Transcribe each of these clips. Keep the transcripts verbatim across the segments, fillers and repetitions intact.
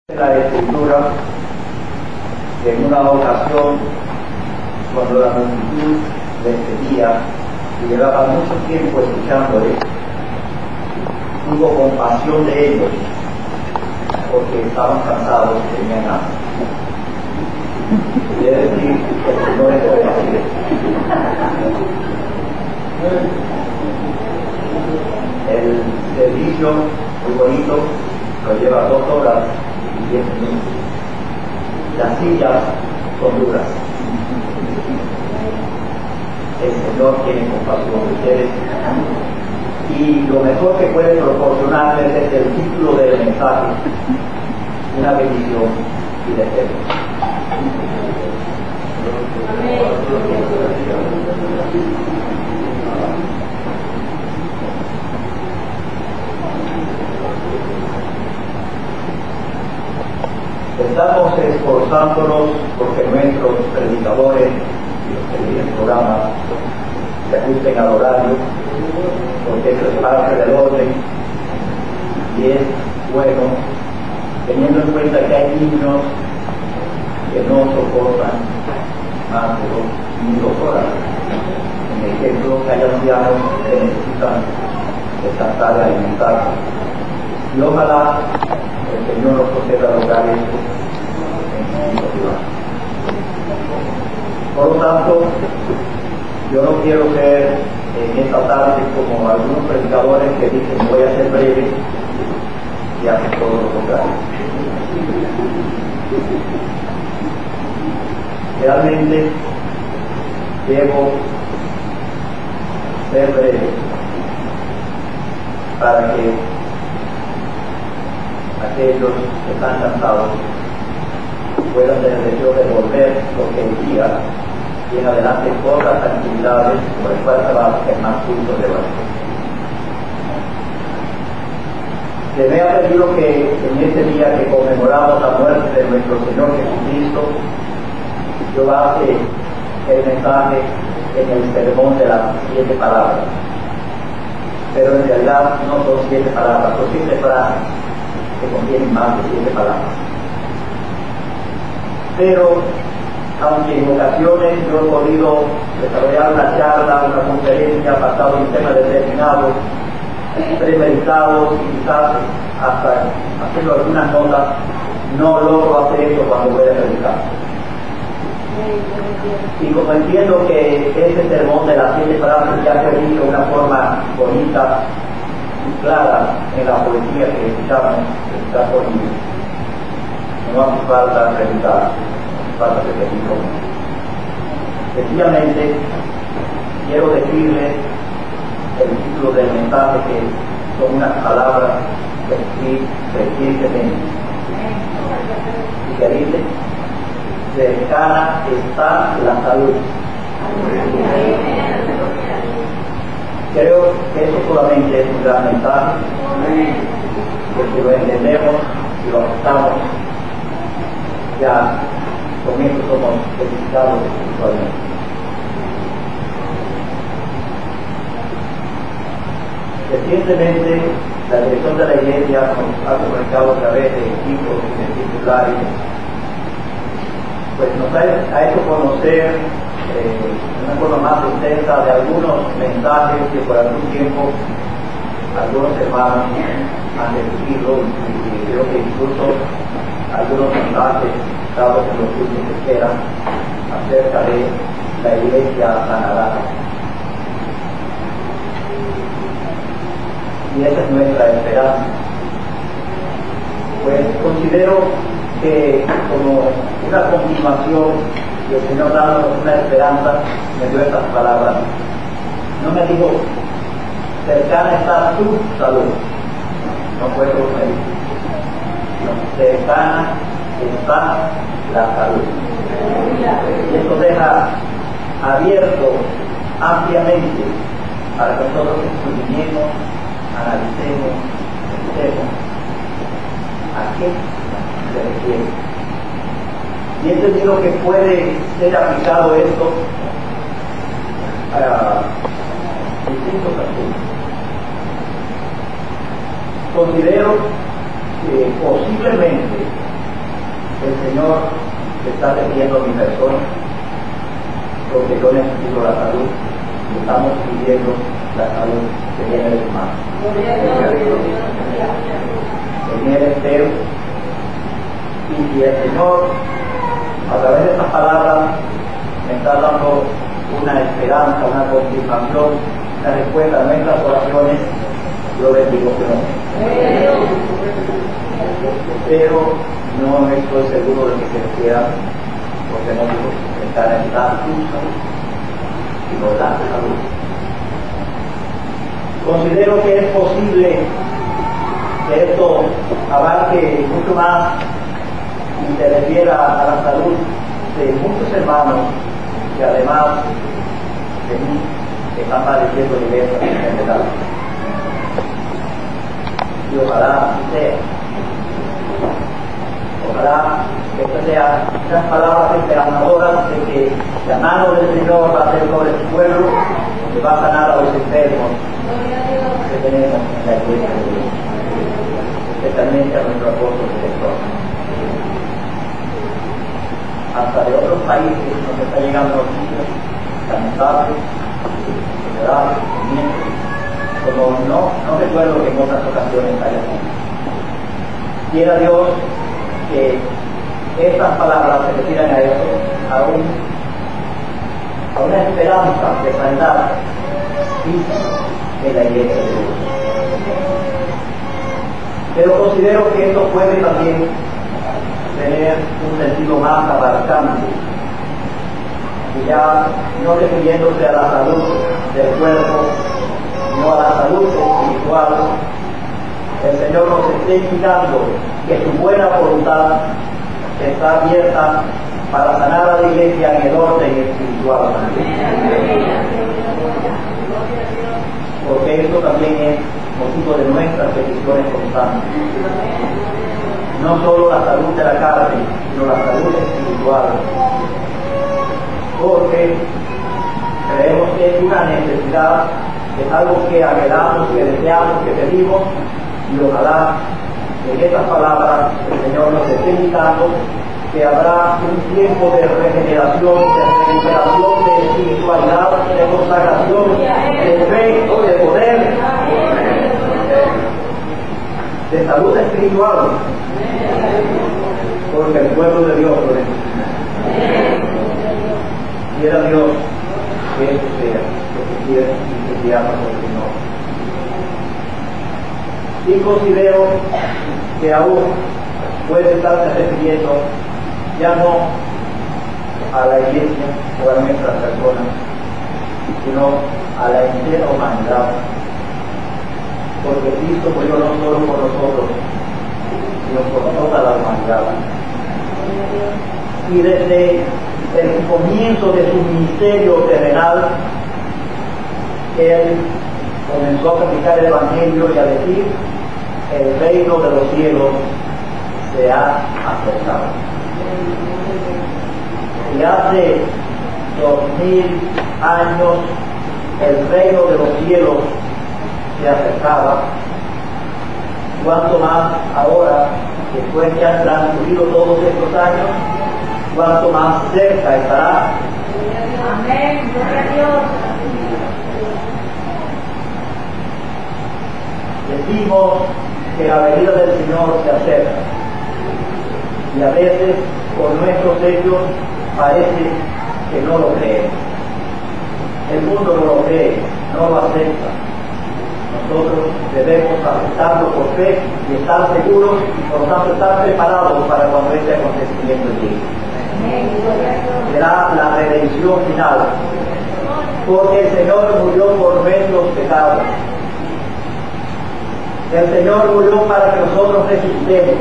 La escritura, en una ocasión, cuando la multitud le seguía y llevaba mucho tiempo escuchándole, tuvo compasión de ellos porque estaban cansados y tenían hambre. Quiere decir que el Señor es compasivo. El servicio muy bonito lo lleva dos horas y diez minutos. Las sillas son duras. El Señor tiene compasión de ustedes y lo mejor que puede proporcionarles es el título del mensaje, una bendición y deseo. Estamos esforzándonos porque nuestros predicadores y los que tienen programas se ajusten al horario, porque eso es parte del orden y es bueno, teniendo en cuenta que hay niños que no soportan más de dos, ni dos horas. En ejemplo, que hay ancianos que necesitan descansar y alimentarse. Y ojalá el Señor nos conceda lograr esto en su ciudad. Por lo tanto, yo no quiero ser en esta tarde como algunos predicadores que dicen voy a ser breve y hacen todo lo contrario. Realmente debo ser breve para que aquellos que están cansados puedan tener el deseo de volver, porque el día y en adelante otras actividades por las cuales se va a hacer más uso de la vida. Se me ha pedido que en este día que conmemoramos la muerte de nuestro Señor Jesucristo, yo base el mensaje en el sermón de las siete palabras. Pero en realidad no son siete palabras, son siete frases que contienen más de siete palabras. Pero, aunque en ocasiones yo he podido desarrollar una charla, una conferencia basada en un tema determinado, premeditado y quizás hasta haciendo algunas notas, no logro hacer eso cuando voy a predicar. Y como entiendo que ese sermón de las siete frases ya se dice de una forma bonita y clara en la poesía que escuchamos, está por mí, no hace falta preguntar, no hace falta repetirlo. Sencillamente quiero decirles el título del mensaje, que son unas palabras que escribí recientemente. Y que dice: cercana está la salud. Creo que eso solamente es un gran mensaje, que si lo entendemos y lo aceptamos, ya con esto somos edificados espiritualmente. Recientemente, la dirección de la iglesia nos ha comunicado a través de equipos circulares, pues nos ha, ha hecho conocer eh, de una forma más extensa de algunos mensajes que por algún tiempo algunos hermanos han recibido, y creo que incluso algunos mensajes dados en los últimos que esperan acerca de la iglesia sanadora. Y esa es nuestra esperanza. Pues considero que como una continuación y el Señor dándonos una esperanza me dio estas palabras. No me dijo cercana está tu salud, no puedo medir, no, cercana está la salud. Y esto deja abierto ampliamente para que nosotros escudriñemos, analicemos, pensemos a qué se refiere. Y he entendido que puede ser aplicado esto a distintos asuntos. Considero que posiblemente está refiriendo a mi persona, porque yo necesito la salud y estamos pidiendo la salud que viene de su mano. En el entero, y si el Señor, a través de estas palabras, me está dando una esperanza, una confirmación, una respuesta a nuestras oraciones, yo les digo que no. Pero no estoy seguro de que se refiera, porque no digo que está en la salud, sino la salud. Considero que es posible que esto abarque mucho más y se refiera a la salud de muchos hermanos que además de mí están padeciendo diversas enfermedades. Y ojalá sea, ojalá que estas sean unas palabras esperanzadoras de que la mano del Señor va a ser sobre su pueblo, que va a sanar a los enfermos que tenemos en la iglesia de Dios, especialmente a nuestro apóstol director. Hasta de otros países nos está llegando noticias lamentables, enfermedades, sufrimientos, como no, no recuerdo que en otras ocasiones haya sido. Quiera Dios que estas palabras se refieran a eso, a, un, a una esperanza de sanidad física en la iglesia de Dios. Pero considero que esto puede también tener un sentido más abarcante, y ya no refiriéndose a la salud del cuerpo, sino a la salud espiritual. El Señor nos está indicando que su buena voluntad está abierta para sanar a la iglesia en el orden espiritual. Porque esto también es motivo de nuestras peticiones constantes. No solo la salud de la carne, sino la salud espiritual. Porque creemos que es una necesidad, es algo que anhelamos, que deseamos, que pedimos, y ojalá en estas palabras el Señor nos esté indicando que habrá un tiempo de regeneración, de recuperación, de espiritualidad, de consagración, de fe, de poder, de salud espiritual, porque el pueblo de Dios lo necesita. Quiera Dios que esto sea lo que quiere y que quiera por el Señor. Y considero que aún puede estarse refiriendo ya no a la iglesia o a nuestras personas, sino a la entera humanidad, porque Cristo murió no solo por nosotros, sino por toda la humanidad. Y desde el comienzo de su ministerio terrenal, Él comenzó a predicar el Evangelio y a decir: el reino de los cielos se ha acercado. Y hace dos mil años el reino de los cielos se acercaba, cuanto más ahora, después que han transcurrido todos estos años, cuanto más cerca estará. Amén, gloria a Dios. Decimos que la venida del Señor se acerca, y a veces por nuestros hechos parece que no lo creemos. El mundo no lo cree, no lo acepta. Nosotros debemos aceptarlo por fe y estar seguros y por tanto estar preparados para cuando este acontecimiento llegue. Será la redención final, porque el Señor murió por nuestros pecados. El Señor murió para que nosotros resucitemos,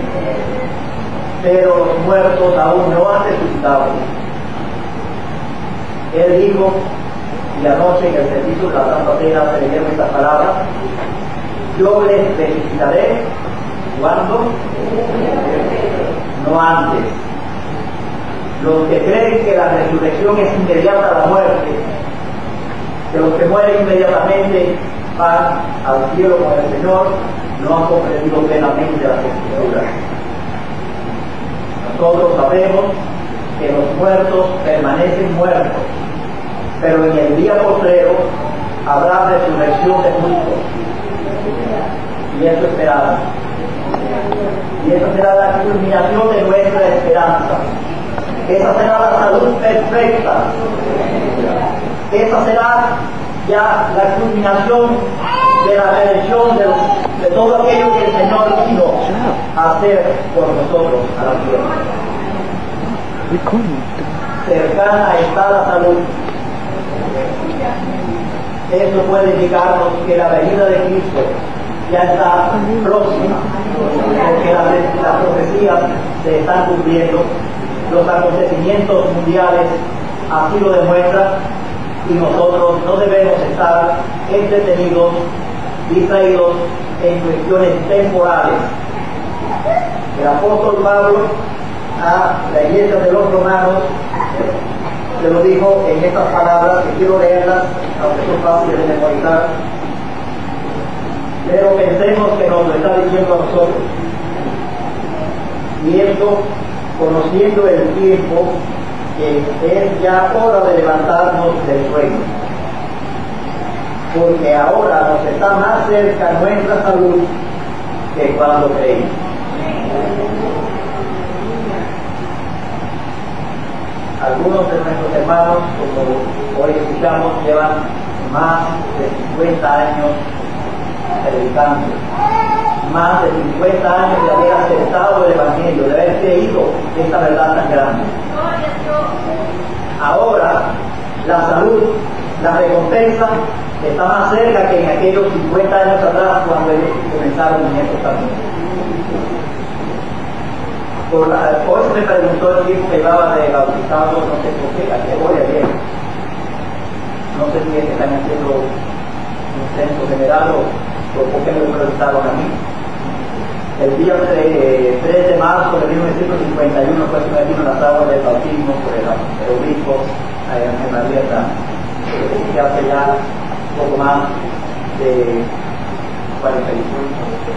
pero los muertos aún no han resucitado. Él dijo, y anoche en el servicio de la Santa Cena se leyeron estas palabras: yo les resucitaré, ¿cuándo? No antes. Los que creen que la resurrección es inmediata a la muerte, que los que mueren inmediatamente van al cielo con el Señor, no han comprendido plenamente las Escrituras. Nosotros sabemos que los muertos permanecen muertos, pero en el día postrero habrá resurrección de justos. Y eso esperamos. Y esa será la culminación de nuestra esperanza. Esa será la salud perfecta. Esa será ya la culminación de la redención de, de todo aquello que el Señor vino a hacer por nosotros a la tierra. Cercana está la salud. Eso puede indicarnos que la venida de Cristo ya está próxima, porque las, las profecías se están cumpliendo, los acontecimientos mundiales así lo demuestran, y nosotros no debemos estar entretenidos, distraídos en cuestiones temporales. El apóstol Pablo a la iglesia de los romanos se lo dijo en estas palabras, que quiero leerlas, aunque son fáciles de memorizar, pero pensemos que nos lo está diciendo a nosotros, viendo, conociendo el tiempo, que es ya hora de levantarnos del sueño, porque ahora nos está más cerca nuestra salud que cuando creímos. Algunos de nuestros hermanos, como hoy escuchamos, llevan más de cincuenta años predicando, más de cincuenta años de haber aceptado el Evangelio, de haber creído esta verdad tan grande. Ahora, la salud, la recompensa, está más cerca que en aquellos cincuenta años atrás, cuando ellos comenzaron en estos caminos. Por la, hoy se me preguntó el tiempo que llevaba de bautizado, no sé por qué, categoría bien. No sé si es que están haciendo un censo general o, o por qué me lo preguntaron a mí. El día tres de marzo de mil novecientos cincuenta y uno fue sometido en las aguas del bautismo por el, el obispo en la dieta, que hace ya un poco más de cuarenta y cinco.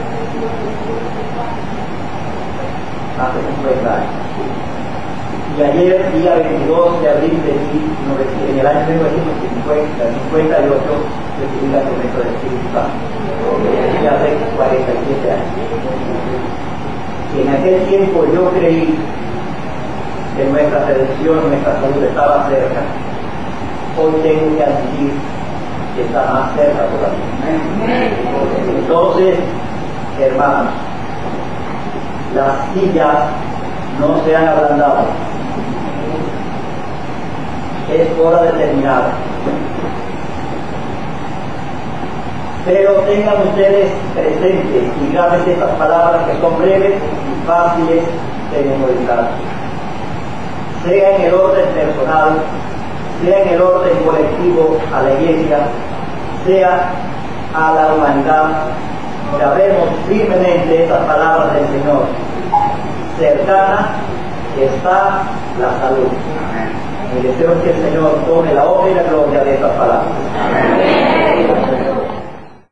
Hace cincuenta años. Y ayer, día veintidós de abril de en el año mil novecientos cincuenta y ocho, recibí la promesa del Espíritu Santo. Y hace cuarenta y siete años. Y en aquel tiempo yo creí que nuestra redención, nuestra salud estaba cerca. Hoy tengo que admitir que está más cerca todavía. Entonces, hermanos, las sillas no se han ablandado. Es hora de terminar. Pero tengan ustedes presentes y grábense estas palabras que son breves y fáciles de memorizar. Sea en el orden personal, sea en el orden colectivo a la iglesia, sea a la humanidad, grabemos firmemente estas palabras del Señor. Cercana está la salud. Mi deseo es que el Señor tome la obra y la gloria de estas palabras. Amén.